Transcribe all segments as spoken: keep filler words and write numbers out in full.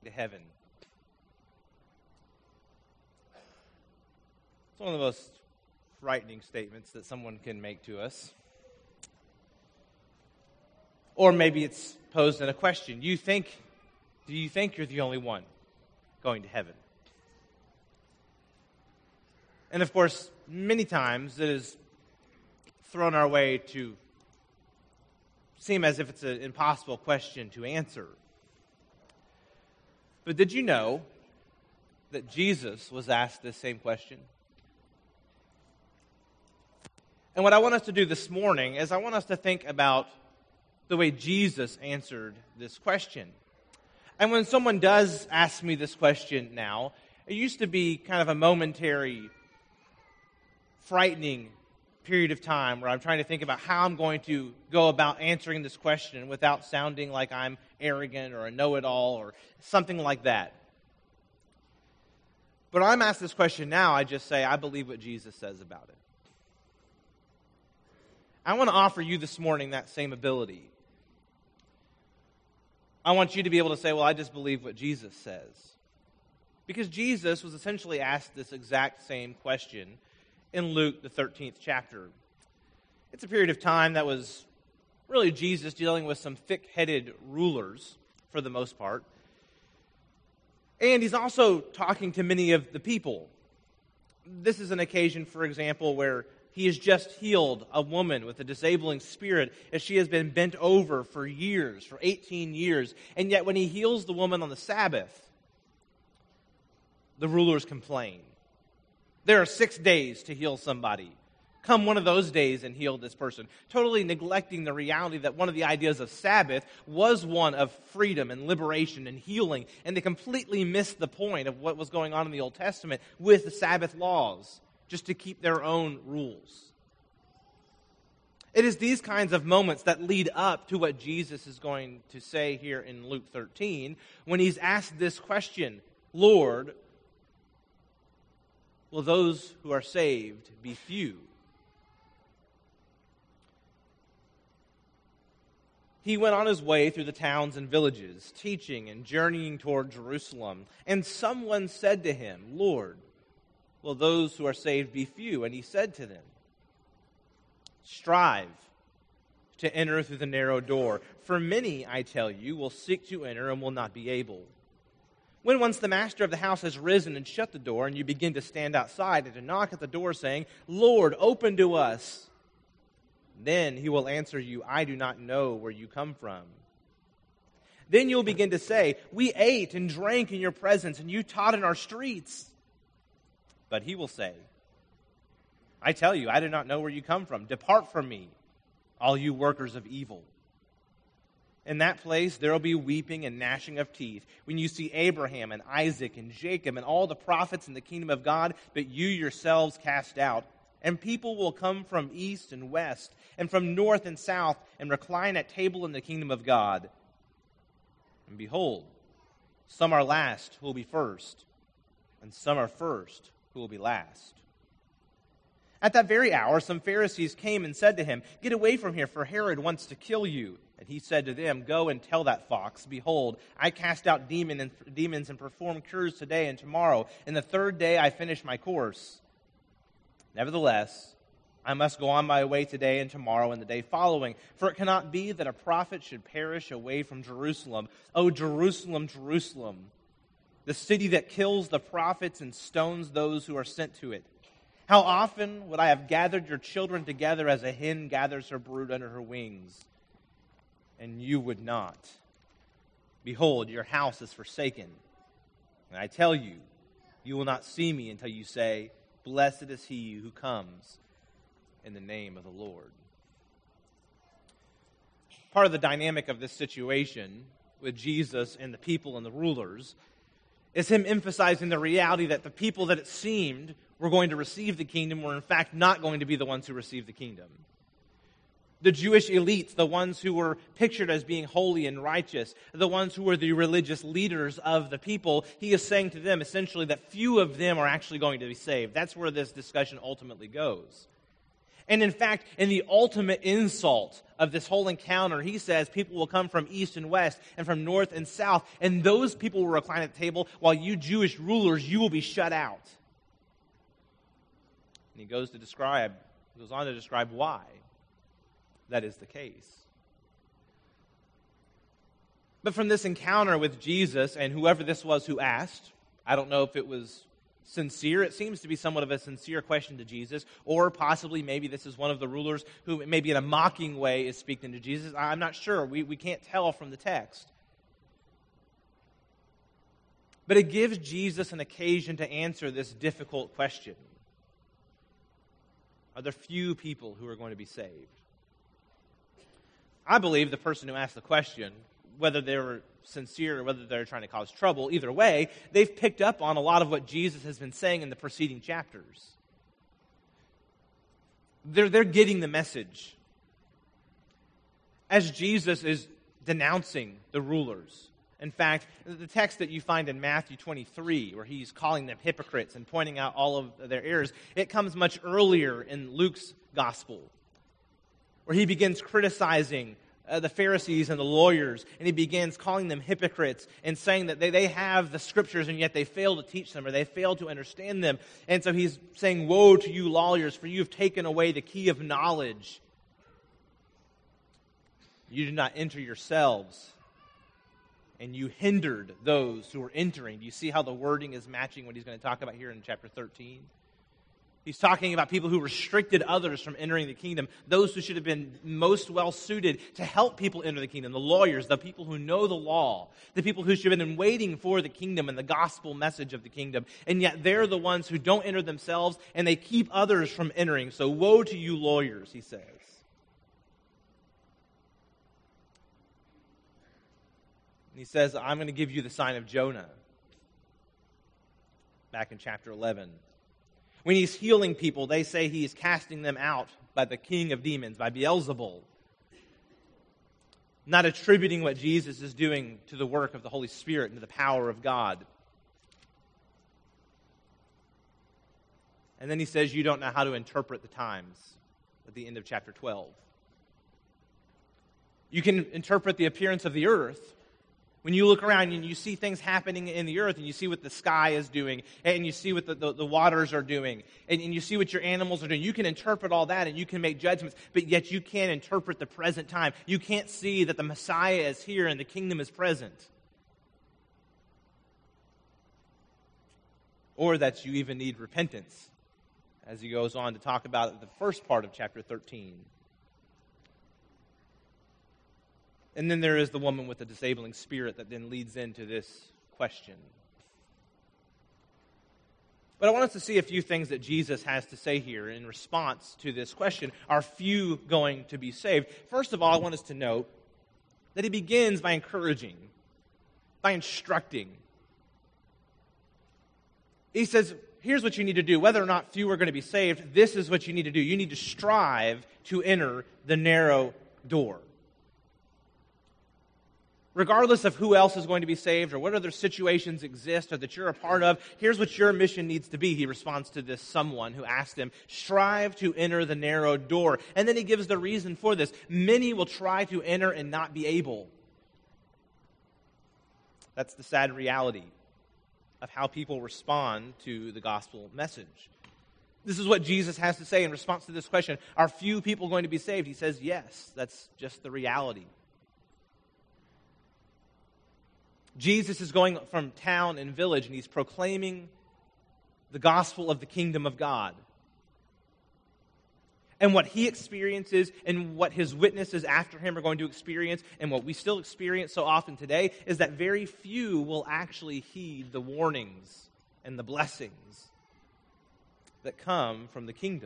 to heaven. It's one of the most frightening statements that someone can make to us. Or maybe it's posed in a question. You think, do you think you're the only one going to heaven? And of course, many times it is thrown our way to seem as if it's an impossible question to answer. But did you know that Jesus was asked this same question? And what I want us to do this morning is I want us to think about the way Jesus answered this question. And when someone does ask me this question now, it used to be kind of a momentary, frightening period of time where I'm trying to think about how I'm going to go about answering this question without sounding like I'm arrogant or a know-it-all or something like that. But when I'm asked this question now, I just say, I believe what Jesus says about it. I want to offer you this morning that same ability. I want you to be able to say, well, I just believe what Jesus says. Because Jesus was essentially asked this exact same question in Luke, the thirteenth chapter. It's a period of time that was really Jesus dealing with some thick-headed rulers, for the most part. And he's also talking to many of the people. This is an occasion, for example, where he has just healed a woman with a disabling spirit as she has been bent over for years, for eighteen years. And yet when he heals the woman on the Sabbath, the rulers complain. There are six days to heal somebody. Come one of those days and heal this person. Totally neglecting the reality that one of the ideas of Sabbath was one of freedom and liberation and healing. And they completely missed the point of what was going on in the Old Testament with the Sabbath laws, just to keep their own rules. It is these kinds of moments that lead up to what Jesus is going to say here in Luke thirteen when he's asked this question, Lord, will those who are saved be few? He went on his way through the towns and villages, teaching and journeying toward Jerusalem. And someone said to him, Lord, will those who are saved be few? And he said to them, strive to enter through the narrow door. For many, I tell you, will seek to enter and will not be able. When once the master of the house has risen and shut the door, and you begin to stand outside and to knock at the door, saying, Lord, open to us, then he will answer you, I do not know where you come from. Then you'll begin to say, we ate and drank in your presence, and you taught in our streets. But he will say, I tell you, I do not know where you come from. Depart from me, all you workers of evil. In that place there will be weeping and gnashing of teeth when you see Abraham and Isaac and Jacob and all the prophets in the kingdom of God, but you yourselves cast out. And people will come from east and west and from north and south and recline at table in the kingdom of God. And behold, some are last who will be first, and some are first who will be last. At that very hour, some Pharisees came and said to him, Get away from here, for Herod wants to kill you. And he said to them, Go and tell that fox, Behold, I cast out demon and, demons and perform cures today and tomorrow, and the third day I finish my course. Nevertheless, I must go on my way today and tomorrow and the day following, for it cannot be that a prophet should perish away from Jerusalem. O Jerusalem, Jerusalem, the city that kills the prophets and stones those who are sent to it. How often would I have gathered your children together as a hen gathers her brood under her wings, and you would not. Behold, your house is forsaken. And I tell you, you will not see me until you say, Blessed is he who comes in the name of the Lord. Part of the dynamic of this situation with Jesus and the people and the rulers is him emphasizing the reality that the people that it seemed were going to receive the kingdom were in fact not going to be the ones who received the kingdom. The Jewish elites, the ones who were pictured as being holy and righteous, the ones who were the religious leaders of the people, he is saying to them essentially that few of them are actually going to be saved. That's where this discussion ultimately goes. And in fact, in the ultimate insult of this whole encounter, he says people will come from east and west and from north and south, and those people will recline at the table while you Jewish rulers, you will be shut out. And he goes to describe, goes on to describe why that is the case. But from this encounter with Jesus and whoever this was who asked, I don't know if it was sincere. It seems to be somewhat of a sincere question to Jesus, or possibly maybe this is one of the rulers who maybe in a mocking way is speaking to Jesus. I'm not sure. We, we can't tell from the text. But it gives Jesus an occasion to answer this difficult question. Are there few people who are going to be saved? I believe the person who asked the question, whether they were sincere or whether they're trying to cause trouble, either way, they've picked up on a lot of what Jesus has been saying in the preceding chapters. They're, they're getting the message. As Jesus is denouncing the rulers. In fact, the text that you find in Matthew twenty-three, where he's calling them hypocrites and pointing out all of their errors, it comes much earlier in Luke's gospel, where he begins criticizing Uh, the Pharisees and the lawyers, and he begins calling them hypocrites and saying that they, they have the scriptures and yet they fail to teach them or they fail to understand them. And so he's saying, woe to you lawyers, for you have taken away the key of knowledge. You did not enter yourselves, and you hindered those who were entering. Do you see how the wording is matching what he's going to talk about here in chapter thirteen? He's talking about people who restricted others from entering the kingdom, those who should have been most well-suited to help people enter the kingdom, the lawyers, the people who know the law, the people who should have been waiting for the kingdom and the gospel message of the kingdom, and yet they're the ones who don't enter themselves, and they keep others from entering. So woe to you lawyers, he says. And he says, I'm going to give you the sign of Jonah, back in chapter eleven. When he's healing people, they say he is casting them out by the king of demons, by Beelzebul. Not attributing what Jesus is doing to the work of the Holy Spirit and to the power of God. And then he says you don't know how to interpret the times at the end of chapter twelve. You can interpret the appearance of the earth. When you look around and you see things happening in the earth and you see what the sky is doing and you see what the, the, the waters are doing and, and you see what your animals are doing, you can interpret all that and you can make judgments, but yet you can't interpret the present time. You can't see that the Messiah is here and the kingdom is present. Or that you even need repentance, as he goes on to talk about the first part of chapter thirteen. And then there is the woman with the disabling spirit that then leads into this question. But I want us to see a few things that Jesus has to say here in response to this question. Are few going to be saved? First of all, I want us to note that he begins by encouraging, by instructing. He says, here's what you need to do. Whether or not few are going to be saved, this is what you need to do. You need to strive to enter the narrow door. Regardless of who else is going to be saved or what other situations exist or that you're a part of, here's what your mission needs to be. He responds to this someone who asked him, strive to enter the narrow door. And then he gives the reason for this. Many will try to enter and not be able. That's the sad reality of how people respond to the gospel message. This is what Jesus has to say in response to this question. Are few people going to be saved? He says, yes, that's just the reality. Jesus is going from town and village, and he's proclaiming the gospel of the kingdom of God. And what he experiences and what his witnesses after him are going to experience and what we still experience so often today is that very few will actually heed the warnings and the blessings that come from the kingdom.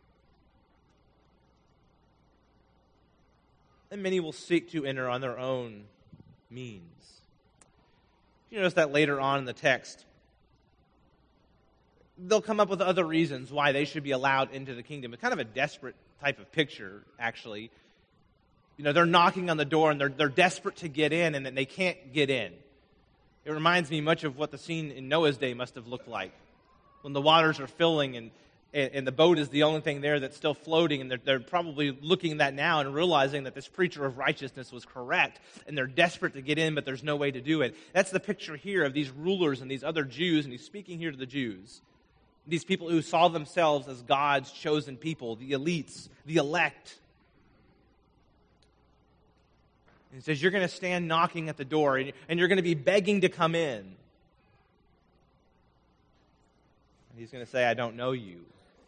And many will seek to enter on their own means. You notice that later on in the text, they'll come up with other reasons why they should be allowed into the kingdom. It's kind of a desperate type of picture, actually. You know, they're knocking on the door and they're, they're desperate to get in and then they can't get in. It reminds me much of what the scene in Noah's day must have looked like. When the waters are filling and and, and the boat is the only thing there that's still floating, and they're, they're probably looking at that now and realizing that this preacher of righteousness was correct, and they're desperate to get in, but there's no way to do it. That's the picture here of these rulers and these other Jews, and he's speaking here to the Jews. These people who saw themselves as God's chosen people, the elites, the elect. And he says, you're going to stand knocking at the door, and you're going to be begging to come in. And he's going to say, I don't know you.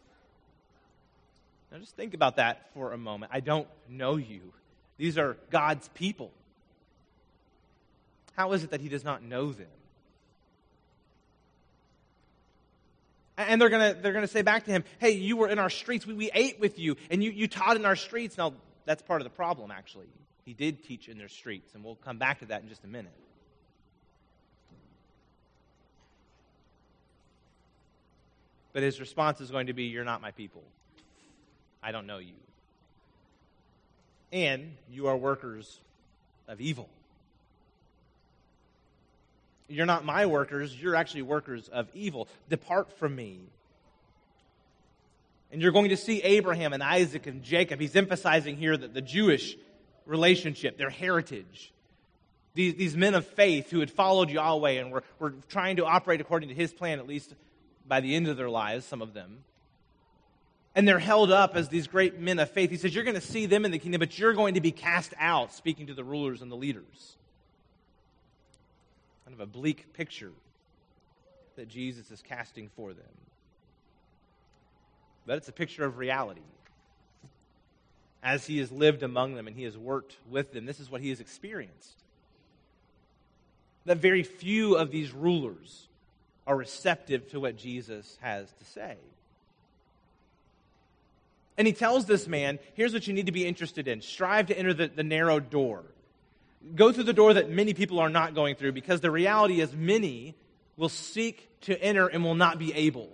Now just think about that for a moment. I don't know you. These are God's people. How is it that he does not know them? And they're gonna they're gonna say back to him, hey, you were in our streets, we, we ate with you, and you, you taught in our streets. Now, that's part of the problem, actually. He did teach in their streets, and we'll come back to that in just a minute. But his response is going to be, you're not my people. I don't know you. And you are workers of evil. You're not my workers, you're actually workers of evil. Depart from me. And you're going to see Abraham and Isaac and Jacob. He's emphasizing here that the Jewish relationship, their heritage. These, these men of faith who had followed Yahweh and were, were trying to operate according to his plan, at least by the end of their lives, some of them. And they're held up as these great men of faith. He says, you're going to see them in the kingdom, but you're going to be cast out, speaking to the rulers and the leaders. Kind of a bleak picture that Jesus is casting for them. But it's a picture of reality. As he has lived among them and he has worked with them, this is what he has experienced. That very few of these rulers are receptive to what Jesus has to say. And he tells this man, here's what you need to be interested in. Strive to enter the, the narrow door. Go through the door that many people are not going through, because the reality is many will seek to enter and will not be able.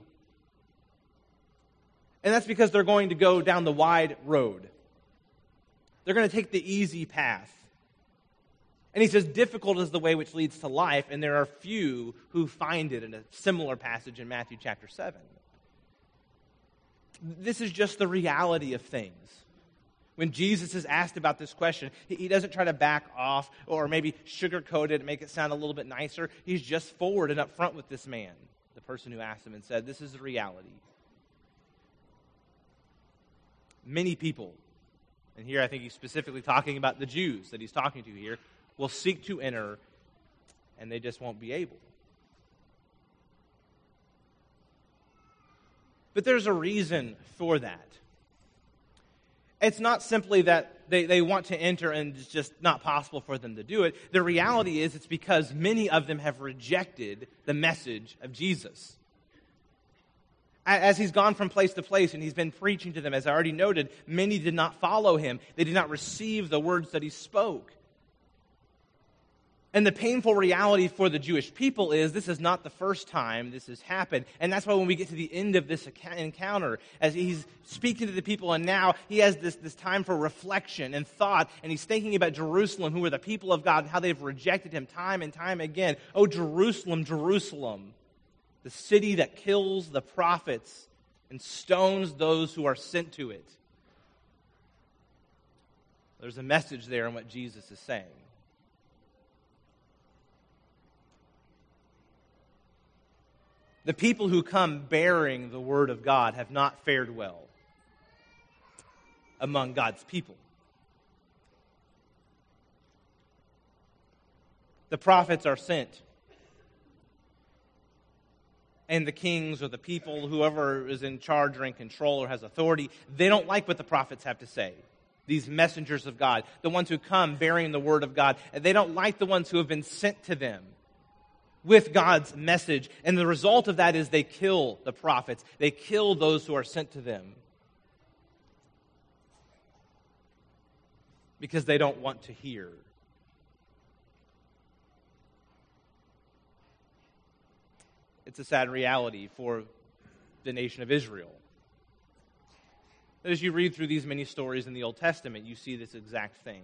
And that's because they're going to go down the wide road. They're going to take the easy path. And he says, difficult is the way which leads to life, and there are few who find it, in a similar passage in Matthew chapter seven. This is just the reality of things. When Jesus is asked about this question, he doesn't try to back off or maybe sugarcoat it and make it sound a little bit nicer. He's just forward and upfront with this man, the person who asked him, and said, this is the reality. Many people, and here I think he's specifically talking about the Jews that he's talking to here, will seek to enter, and they just won't be able. But there's a reason for that. It's not simply that they, they want to enter and it's just not possible for them to do it. The reality is it's because many of them have rejected the message of Jesus. As he's gone from place to place and he's been preaching to them, as I already noted, many did not follow him. They did not receive the words that he spoke. And the painful reality for the Jewish people is this is not the first time this has happened. And that's why when we get to the end of this encounter, as he's speaking to the people, and now he has this, this time for reflection and thought, and he's thinking about Jerusalem, who are the people of God, and how they've rejected him time and time again. Oh, Jerusalem, Jerusalem, the city that kills the prophets and stones those who are sent to it. There's a message there in what Jesus is saying. The people who come bearing the word of God have not fared well among God's people. The prophets are sent. And the kings or the people, whoever is in charge or in control or has authority, they don't like what the prophets have to say. These messengers of God, the ones who come bearing the word of God, they don't like the ones who have been sent to them with God's message. And the result of that is they kill the prophets. They kill those who are sent to them. Because they don't want to hear. It's a sad reality for the nation of Israel. As you read through these many stories in the Old Testament, you see this exact thing.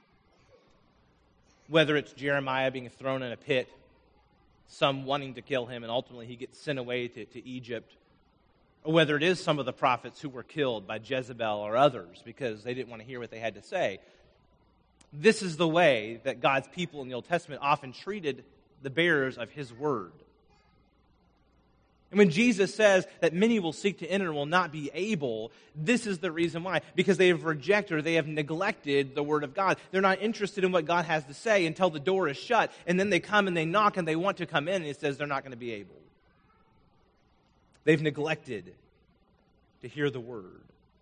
Whether it's Jeremiah being thrown in a pit, some wanting to kill him, and ultimately he gets sent away to, to Egypt. or whether it is some of the prophets who were killed by Jezebel or others because they didn't want to hear what they had to say. This is the way that God's people in the Old Testament often treated the bearers of his word. And when Jesus says that many will seek to enter and will not be able, this is the reason why. Because they have rejected or they have neglected the word of God. They're not interested in what God has to say until the door is shut. And then they come and they knock and they want to come in and it says they're not going to be able. They've neglected to hear the word.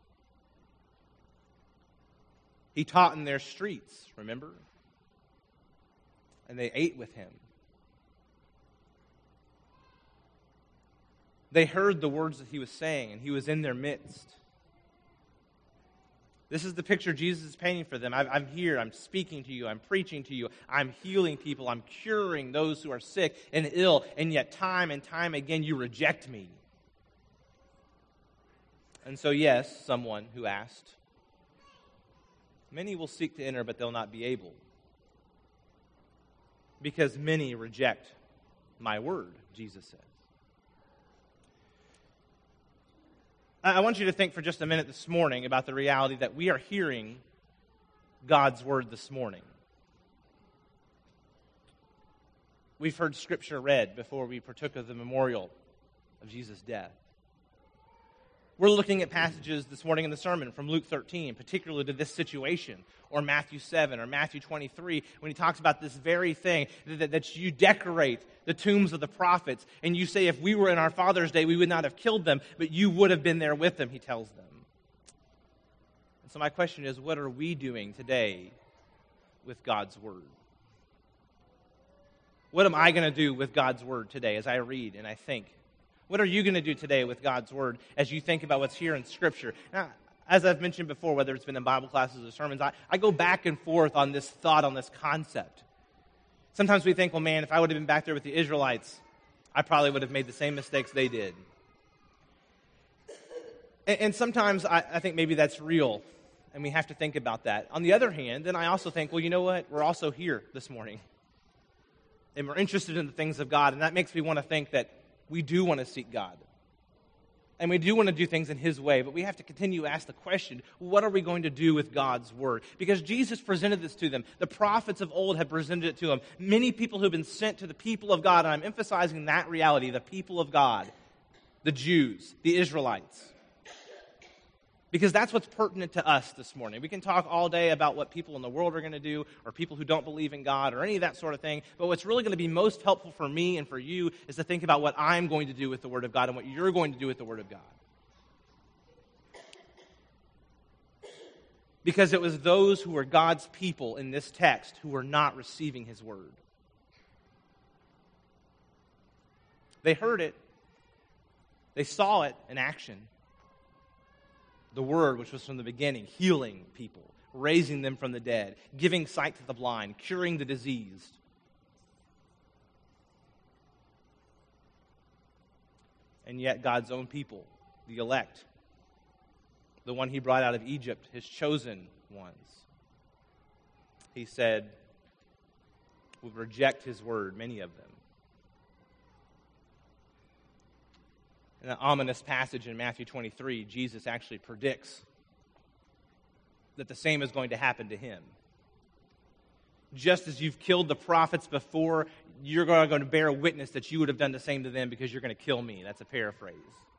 He taught in their streets, remember? And they ate with him. They heard the words that he was saying, and he was in their midst. This is the picture Jesus is painting for them. I'm here, I'm speaking to you, I'm preaching to you, I'm healing people, I'm curing those who are sick and ill, and yet time and time again you reject me. And so yes, someone who asked, many will seek to enter, but they'll not be able. Because many reject my word, Jesus says. I want you to think for just a minute this morning about the reality that we are hearing God's word this morning. We've heard Scripture read before we partook of the memorial of Jesus' death. We're looking at passages this morning in the sermon from Luke thirteen, particularly to this situation, or Matthew seven, or Matthew twenty-three, when he talks about this very thing, that, that you decorate the tombs of the prophets, and you say, if we were in our Father's day, we would not have killed them, but you would have been there with them, he tells them. And so my question is, what are we doing today with God's word? What am I going to do with God's word today as I read and I think? What are you going to do today with God's word as you think about what's here in Scripture? Now, as I've mentioned before, whether it's been in Bible classes or sermons, I, I go back and forth on this thought, on this concept. Sometimes we think, well, man, if I would have been back there with the Israelites, I probably would have made the same mistakes they did. And, and sometimes I, I think maybe that's real, and we have to think about that. On the other hand, then I also think, well, you know what? We're also here this morning, and we're interested in the things of God, and that makes me want to think that we do want to seek God. And we do want to do things in his way, but we have to continue to ask the question, what are we going to do with God's word? Because Jesus presented this to them. The prophets of old have presented it to them. Many people who have been sent to the people of God, and I'm emphasizing that reality, the people of God, the Jews, the Israelites. Because that's what's pertinent to us this morning. We can talk all day about what people in the world are going to do, or people who don't believe in God, or any of that sort of thing. But what's really going to be most helpful for me and for you is to think about what I'm going to do with the Word of God and what you're going to do with the Word of God. Because it was those who were God's people in this text who were not receiving his Word. They heard it. They saw it in action. The word, which was from the beginning, healing people, raising them from the dead, giving sight to the blind, curing the diseased. And yet God's own people, the elect, the one he brought out of Egypt, his chosen ones, he said, would reject his word, many of them. In an ominous passage in Matthew twenty-three, Jesus actually predicts that the same is going to happen to him. Just as you've killed the prophets before, you're going to bear witness that you would have done the same to them because you're going to kill me. That's a paraphrase.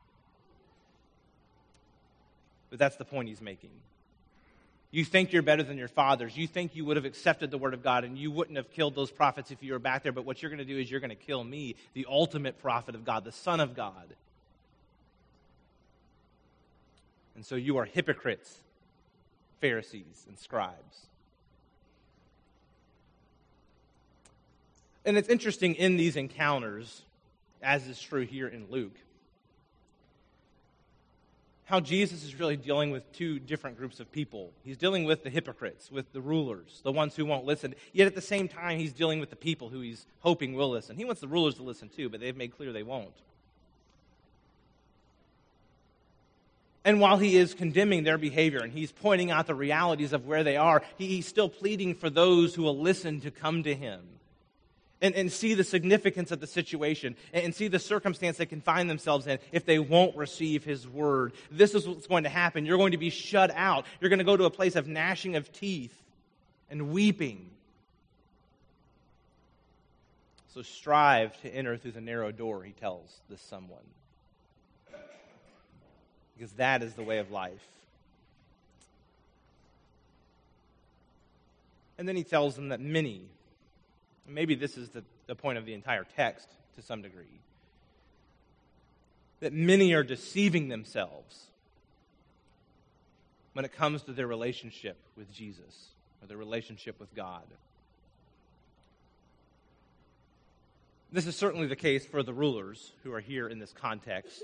But that's the point he's making. You think you're better than your fathers. You think you would have accepted the word of God and you wouldn't have killed those prophets if you were back there. But what you're going to do is you're going to kill me, the ultimate prophet of God, the Son of God. And so you are hypocrites, Pharisees and scribes. And it's interesting in these encounters, as is true here in Luke, how Jesus is really dealing with two different groups of people. He's dealing with the hypocrites, with the rulers, the ones who won't listen. Yet at the same time, he's dealing with the people who he's hoping will listen. He wants the rulers to listen too, but they've made clear they won't. And while he is condemning their behavior and he's pointing out the realities of where they are, he's still pleading for those who will listen to come to him. and, and see the significance of the situation and, and see the circumstance they can find themselves in if they won't receive his word. This is what's going to happen. You're going to be shut out. You're going to go to a place of gnashing of teeth and weeping. So strive to enter through the narrow door, he tells this someone. Because that is the way of life. And then he tells them that many, maybe this is the, the point of the entire text to some degree, that many are deceiving themselves when it comes to their relationship with Jesus or their relationship with God. This is certainly the case for the rulers who are here in this context.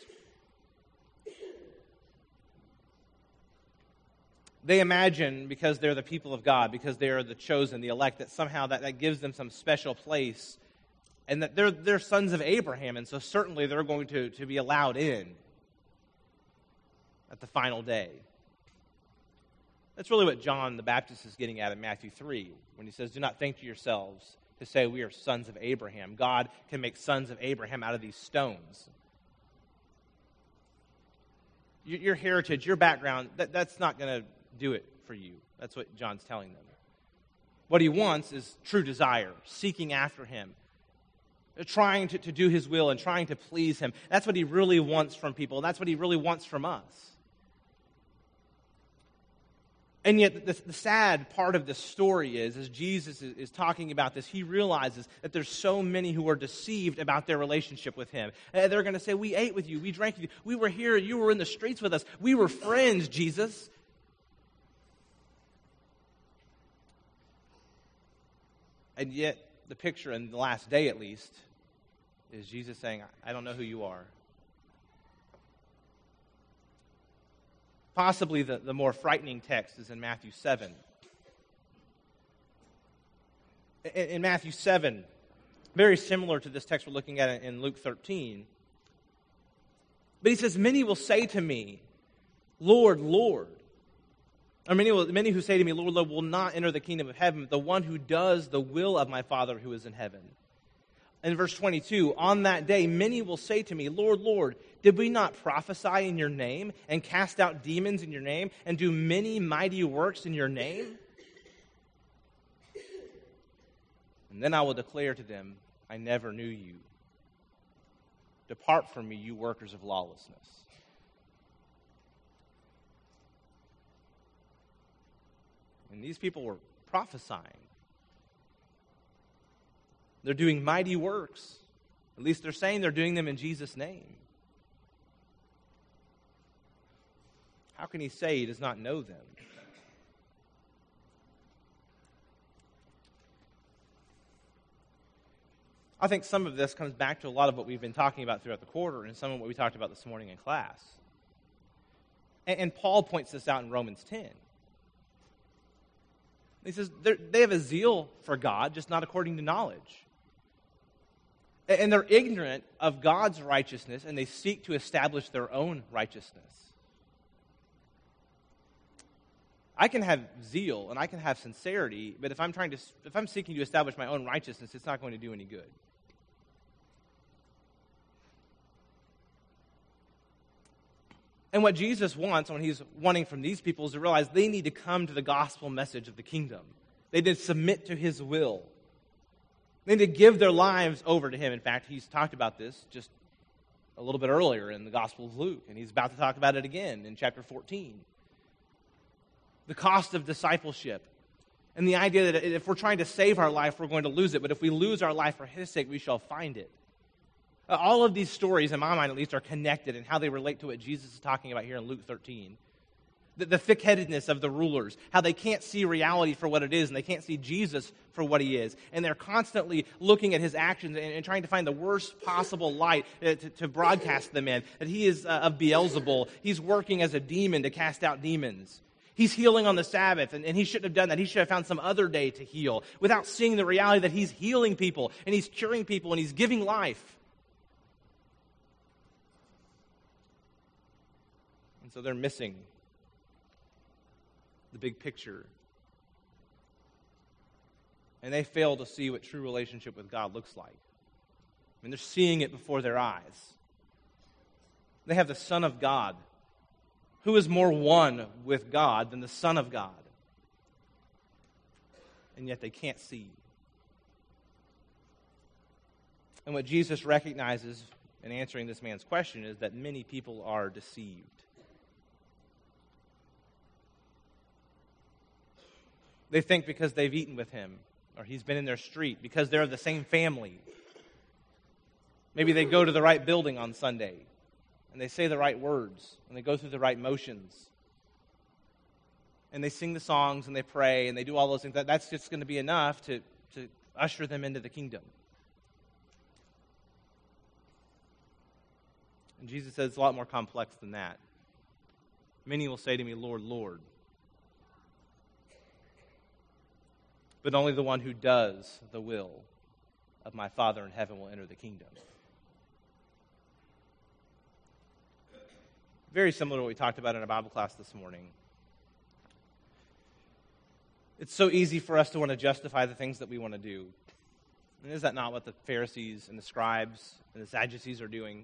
They imagine, because they're the people of God, because they are the chosen, the elect, that somehow that, that gives them some special place, and that they're, they're sons of Abraham, and so certainly they're going to, to be allowed in at the final day. That's really what John the Baptist is getting at in Matthew three, when he says, do not think to yourselves to say we are sons of Abraham. God can make sons of Abraham out of these stones. Your, your heritage, your background, that, that's not going to do it for you. That's what John's telling them. What he wants is true desire, seeking after him, trying to, to do his will and trying to please him. That's what he really wants from people. That's what he really wants from us. And yet the, the sad part of this story is, as Jesus is, is talking about this, he realizes that there's so many who are deceived about their relationship with him. Uh, they're going to say, we ate with you, we drank with you, we were here, you were in the streets with us, we were friends, Jesus. And yet, the picture in the last day at least is Jesus saying, I don't know who you are. Possibly the, the more frightening text is in Matthew seven. In, in Matthew seven, very similar to this text we're looking at in Luke thirteen. But he says, many will say to me, Lord, Lord. Or many, will, many who say to me, Lord, Lord, will not enter the kingdom of heaven, but the one who does the will of my Father who is in heaven. In verse twenty-two, on that day, many will say to me, Lord, Lord, did we not prophesy in your name and cast out demons in your name and do many mighty works in your name? And then I will declare to them, I never knew you. Depart from me, you workers of lawlessness. And these people were prophesying. They're doing mighty works. At least they're saying they're doing them in Jesus' name. How can he say he does not know them? I think some of this comes back to a lot of what we've been talking about throughout the quarter and some of what we talked about this morning in class. And, and Paul points this out in Romans ten. He says they have a zeal for God, just not according to knowledge. And they're ignorant of God's righteousness, and they seek to establish their own righteousness. I can have zeal and I can have sincerity, but if I'm trying to, if I'm seeking to establish my own righteousness, it's not going to do any good. And what Jesus wants when he's wanting from these people is to realize they need to come to the gospel message of the kingdom. They need to submit to his will. They need to give their lives over to him. In fact, he's talked about this just a little bit earlier in the Gospel of Luke, and he's about to talk about it again in chapter fourteen. The cost of discipleship. And the idea that if we're trying to save our life, we're going to lose it. But if we lose our life for his sake, we shall find it. Uh, all of these stories, in my mind at least, are connected in how they relate to what Jesus is talking about here in Luke thirteen. The, the thick-headedness of the rulers, how they can't see reality for what it is, and they can't see Jesus for what he is. And they're constantly looking at his actions and, and trying to find the worst possible light uh, to, to broadcast them in. That he is uh, of Beelzebul. He's working as a demon to cast out demons. He's healing on the Sabbath, and, and he shouldn't have done that. He should have found some other day to heal, without seeing the reality that he's healing people, and he's curing people, and he's giving life. And so they're missing the big picture. and they fail to see what true relationship with God looks like. I mean, they're seeing it before their eyes. They have the Son of God. Who is more one with God than the Son of God? And yet they can't see. And what Jesus recognizes in answering this man's question is that many people are deceived. They think because they've eaten with him, or he's been in their street, because they're of the same family. Maybe they go to the right building on Sunday, and they say the right words, and they go through the right motions, and they sing the songs, and they pray, and they do all those things. That, that's just going to be enough to, to usher them into the kingdom. And Jesus says it's a lot more complex than that. Many will say to me, Lord, Lord. But only the one who does the will of my Father in heaven will enter the kingdom. Very similar to what we talked about in our Bible class this morning. It's so easy for us to want to justify the things that we want to do. And is that not what the Pharisees and the scribes and the Sadducees are doing?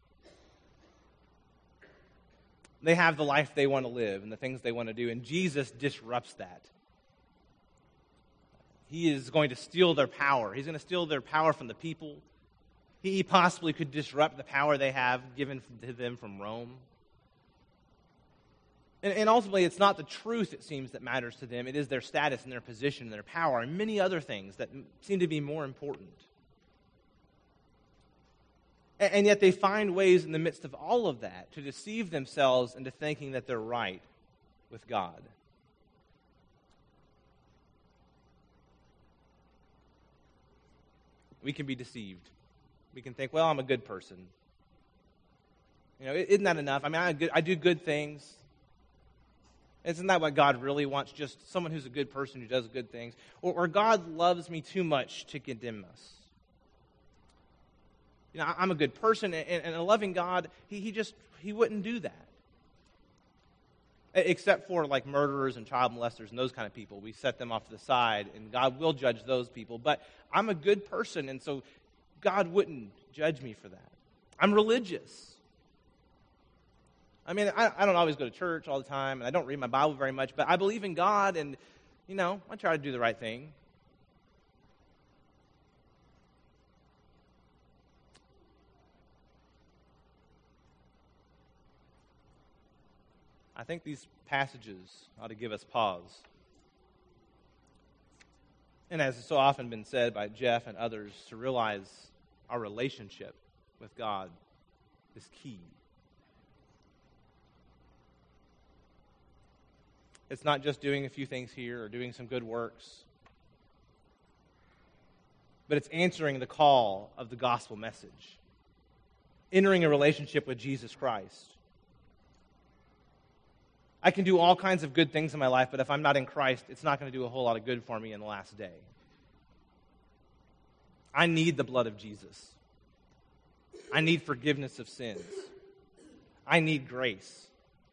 They have the life they want to live and the things they want to do, and Jesus disrupts that. He is going to steal their power. He's going to steal their power from the people. He possibly could disrupt the power they have given to them from Rome. And, and ultimately, it's not the truth, it seems, that matters to them. It is their status and their position and their power and many other things that seem to be more important. And, and yet they find ways in the midst of all of that to deceive themselves into thinking that they're right with God. We can be deceived. We can think, well, I'm a good person. You know, isn't that enough? I mean, I, good, I do good things. Isn't that what God really wants? Just someone who's a good person who does good things? Or, or God loves me too much to condemn us. You know, I'm a good person, and, and a loving God, he, he just, he wouldn't do that. Except for like murderers and child molesters and those kind of people. We set them off to the side, and God will judge those people. But I'm a good person, and so God wouldn't judge me for that. I'm religious. I mean, I, I don't always go to church all the time, and I don't read my Bible very much, but I believe in God, and, you know, I try to do the right thing. I think these passages ought to give us pause. And as has so often been said by Jeff and others, to realize our relationship with God is key. It's not just doing a few things here or doing some good works, but it's answering the call of the gospel message, entering a relationship with Jesus Christ. I can do all kinds of good things in my life, but if I'm not in Christ, it's not going to do a whole lot of good for me in the last day. I need the blood of Jesus. I need forgiveness of sins. I need grace.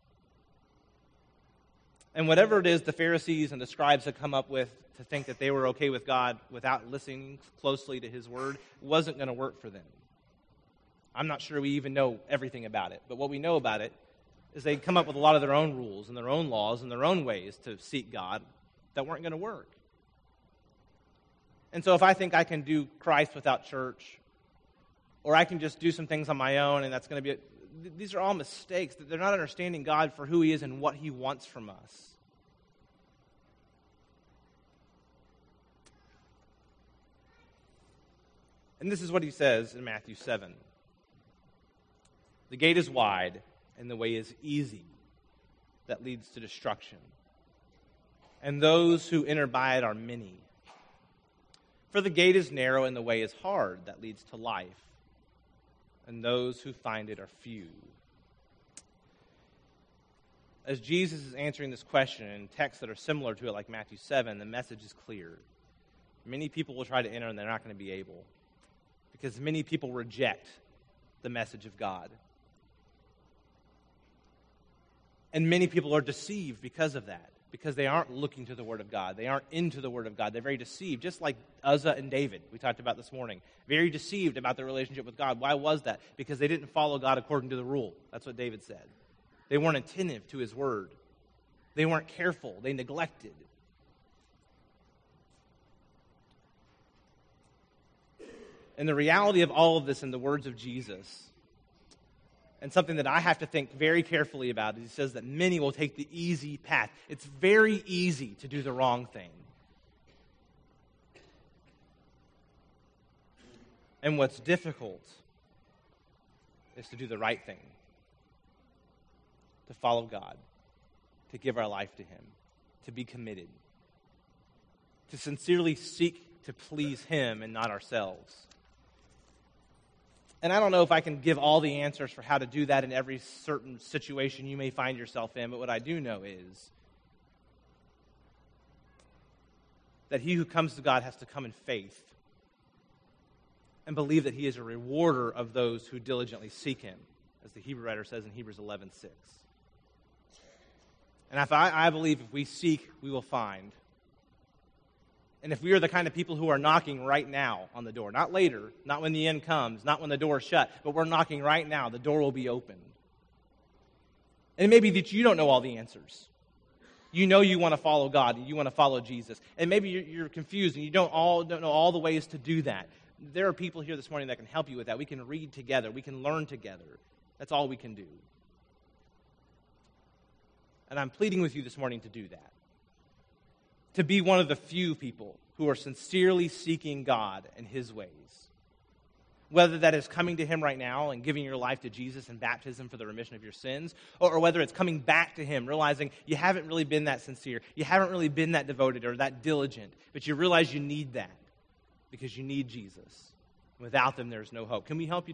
And whatever it is the Pharisees and the scribes had come up with to think that they were okay with God without listening closely to his word wasn't going to work for them. I'm not sure we even know everything about it, but what we know about it is they come up with a lot of their own rules and their own laws and their own ways to seek God that weren't going to work. And so if I think I can do Christ without church, or I can just do some things on my own and that's going to be it, these are all mistakes. They're not understanding God for who he is and what he wants from us. And this is what he says in Matthew seven. The gate is wide and the way is easy that leads to destruction. And those who enter by it are many. For the gate is narrow and the way is hard that leads to life. And those who find it are few. As Jesus is answering this question in texts that are similar to it, like Matthew seven, the message is clear. Many people will try to enter and they're not going to be able. Because many people reject the message of God. And many people are deceived because of that. because they aren't looking to the Word of God. They aren't into the Word of God. They're very deceived, just like Uzzah and David we talked about this morning. Very deceived about their relationship with God. Why was that? Because they didn't follow God according to the rule. That's what David said. They weren't attentive to his Word. They weren't careful. They neglected. And the reality of all of this in the words of Jesus, and something that I have to think very carefully about, is he says that many will take the easy path. It's very easy to do the wrong thing. And what's difficult is to do the right thing, to follow God, to give our life to Him, to be committed, to sincerely seek to please Him and not ourselves. And I don't know if I can give all the answers for how to do that in every certain situation you may find yourself in, but what I do know is that he who comes to God has to come in faith and believe that he is a rewarder of those who diligently seek him, as the Hebrew writer says in Hebrews eleven six. And if I, I believe if we seek, we will find. And if we are the kind of people who are knocking right now on the door, not later, not when the end comes, not when the door is shut, but we're knocking right now, the door will be opened. And it may be that you don't know all the answers. You know you want to follow God, and you want to follow Jesus. And maybe you're, you're confused, and you don't all don't know all the ways to do that. There are people here this morning that can help you with that. We can read together. We can learn together. That's all we can do. And I'm pleading with you this morning to do that. To be one of the few people who are sincerely seeking God and His ways. Whether that is coming to Him right now and giving your life to Jesus in baptism for the remission of your sins, or, or whether it's coming back to Him, realizing you haven't really been that sincere, you haven't really been that devoted or that diligent, but you realize you need that because you need Jesus. Without them, there's no hope. Can we help you?